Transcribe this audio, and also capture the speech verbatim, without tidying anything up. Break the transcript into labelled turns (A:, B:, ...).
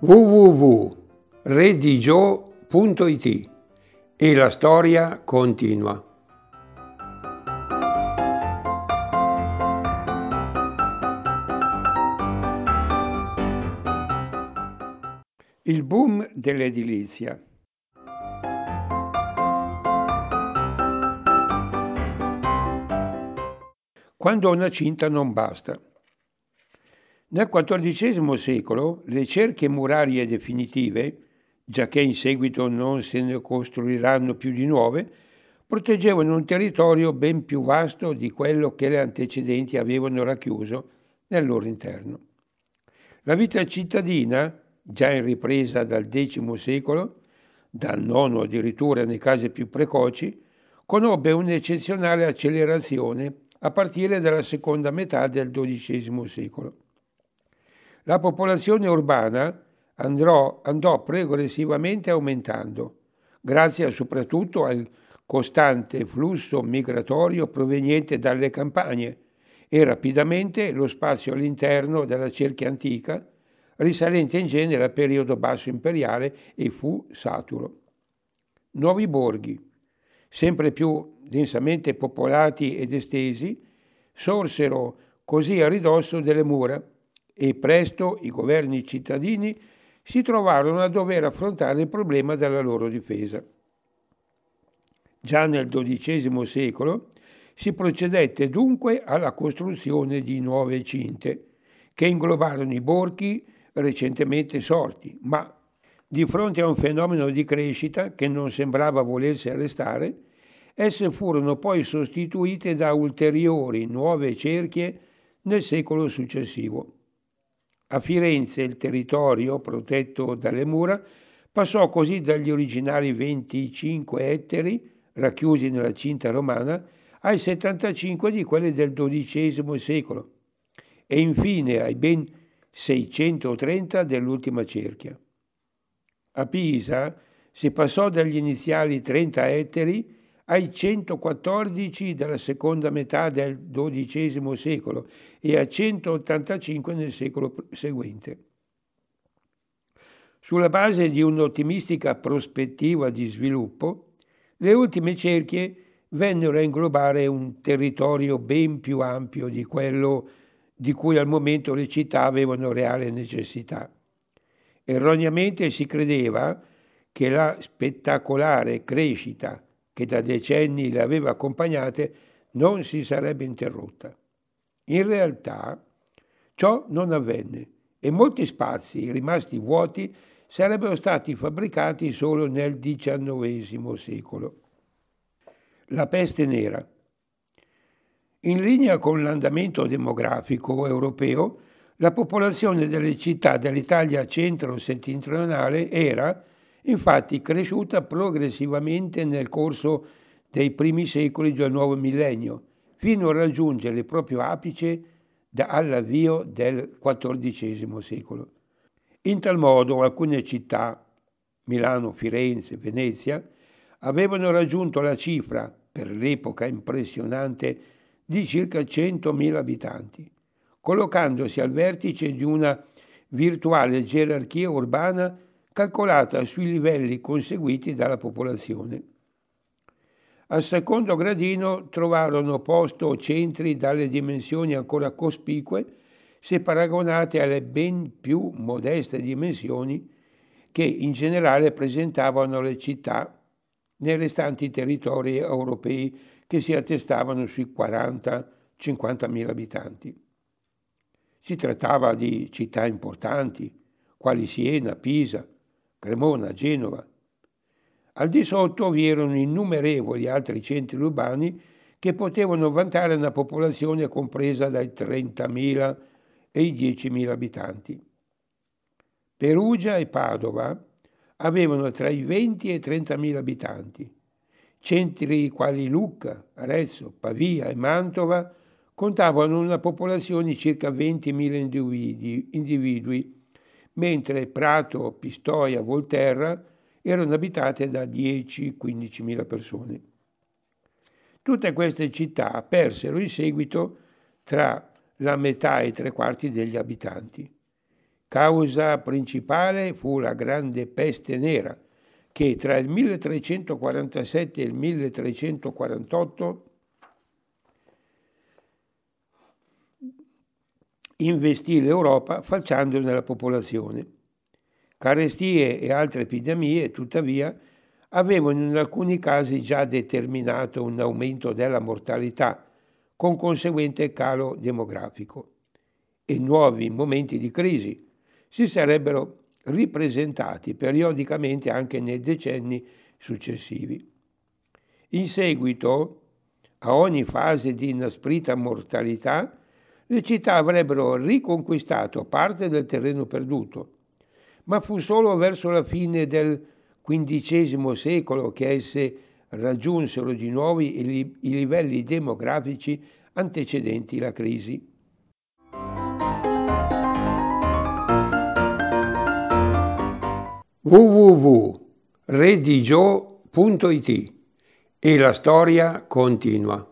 A: w w w punto redigio punto i t e la storia continua. Il boom dell'edilizia. Quando una cinta non basta. Nel quattordicesimo secolo le cerchie murarie definitive, giacché in seguito non se ne costruiranno più di nuove, proteggevano un territorio ben più vasto di quello che le antecedenti avevano racchiuso nel loro interno. La vita cittadina, già in ripresa dal decimo secolo, dal nono addirittura nei casi più precoci, conobbe un'eccezionale accelerazione a partire dalla seconda metà del dodicesimo secolo. La popolazione urbana andrò, andò progressivamente aumentando, grazie soprattutto al costante flusso migratorio proveniente dalle campagne e rapidamente lo spazio all'interno della cerchia antica, risalente in genere al periodo basso imperiale, e fu saturo. Nuovi borghi, sempre più densamente popolati ed estesi, sorsero così a ridosso delle mura e presto i governi cittadini si trovarono a dover affrontare il problema della loro difesa. Già nel dodicesimo secolo si procedette dunque alla costruzione di nuove cinte, che inglobarono i borghi recentemente sorti, ma di fronte a un fenomeno di crescita che non sembrava volersi arrestare, esse furono poi sostituite da ulteriori nuove cerchie nel secolo successivo. A Firenze il territorio protetto dalle mura passò così dagli originali venticinque ettari racchiusi nella cinta romana ai settantacinque di quelli del dodicesimo secolo e infine ai ben seicentotrenta dell'ultima cerchia. A Pisa si passò dagli iniziali trenta ettari ai centoquattordici della seconda metà del dodicesimo secolo e a centottantacinque nel secolo seguente. Sulla base di un'ottimistica prospettiva di sviluppo, le ultime cerchie vennero a inglobare un territorio ben più ampio di quello di cui al momento le città avevano reale necessità. Erroneamente si credeva che la spettacolare crescita che da decenni le aveva accompagnate non si sarebbe interrotta. In realtà ciò non avvenne e molti spazi rimasti vuoti sarebbero stati fabbricati solo nel diciannovesimo secolo. La peste nera. In linea con l'andamento demografico europeo, la popolazione delle città dell'Italia centro-settentrionale era, infatti, cresciuta progressivamente nel corso dei primi secoli del nuovo millennio, fino a raggiungere il proprio apice all'avvio del quattordicesimo secolo. In tal modo alcune città, Milano, Firenze, Venezia, avevano raggiunto la cifra, per l'epoca impressionante, di circa centomila abitanti, collocandosi al vertice di una virtuale gerarchia urbana calcolata sui livelli conseguiti dalla popolazione. Al secondo gradino trovarono posto centri dalle dimensioni ancora cospicue se paragonate alle ben più modeste dimensioni che in generale presentavano le città nei restanti territori europei che si attestavano sui quaranta cinquantamila abitanti. Si trattava di città importanti, quali Siena, Pisa, Cremona, Genova. Al di sotto vi erano innumerevoli altri centri urbani che potevano vantare una popolazione compresa dai trentamila e i diecimila abitanti. Perugia e Padova avevano tra i venti e i trentamila abitanti. Centri quali Lucca, Arezzo, Pavia e Mantova contavano una popolazione di circa ventimila individui, individui, mentre Prato, Pistoia, Volterra erano abitate da dieci quindicimila persone. Tutte queste città persero in seguito tra la metà e tre quarti degli abitanti. Causa principale fu la grande peste nera, che tra il milletrecentoquarantasette e il milletrecentoquarantotto investì l'Europa falciandone la popolazione. Carestie e altre epidemie, tuttavia, avevano in alcuni casi già determinato un aumento della mortalità, con conseguente calo demografico, e nuovi momenti di crisi si sarebbero ripresentati periodicamente anche nei decenni successivi. In seguito a ogni fase di inasprita mortalità, le città avrebbero riconquistato parte del terreno perduto, ma fu solo verso la fine del quindicesimo secolo che esse raggiunsero di nuovo i, i livelli demografici antecedenti la crisi. w w w punto redigio punto it e la storia continua.